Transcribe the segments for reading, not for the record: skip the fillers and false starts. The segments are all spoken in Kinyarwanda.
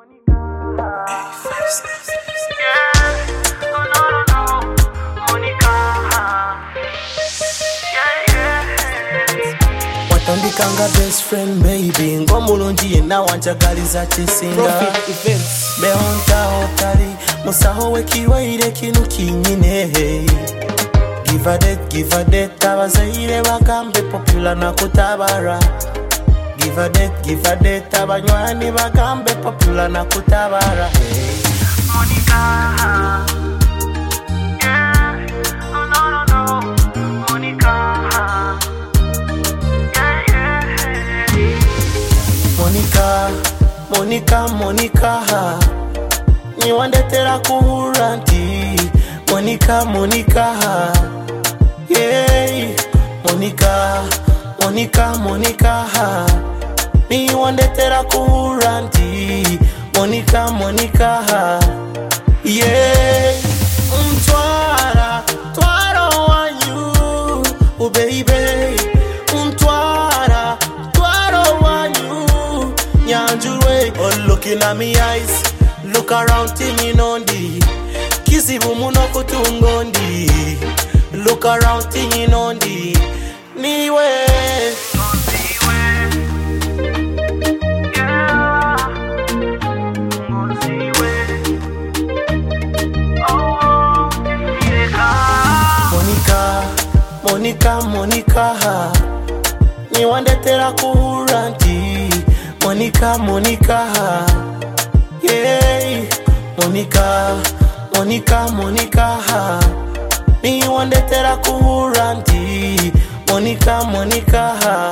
Watandikanga best friend baby ngomulungi yenna wanjagaliza kisinga behonta otali musaho wekiwaire kinu kinyine give a date abazaire bagambe popular na kutabara give a date abanywani bagambe popular na kutabara Monica Monica niwandetera kuhuranti Monica yeah Monica niwandetera kuhuranti Monica yeah twara wanyu baby twara wanyu nyanjurwe oh looking at me eyes look around tini nondi kizibu muno kutungondi look around tini nondi niwe Monica niwandetera kuhuranti Monica yeah Monica niwandetera kuhuranti Monica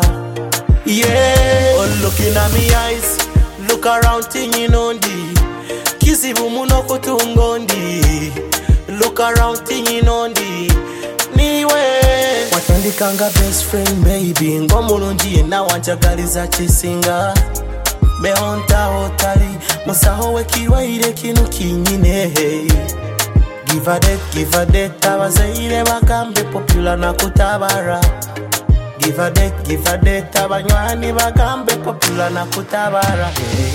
yeah oh looking at me eyes look around tini nondi kizibu muno kutungondi look around tini nondi niwe watandikanga best friend baby ngomulungi yenna wanjagaliza kisinga behonta otali musaho wekiwaire kinu kinyine give a date abazaire bagambe popular na kutabara give a date abanywani bagambe popular na kutabara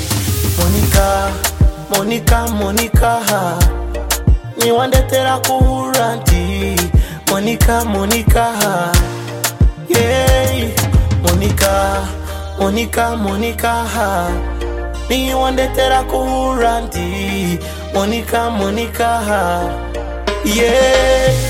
Monica niwandetera kuhuranti Monica yeah Monica niwandetera kuhuranti Monica yeah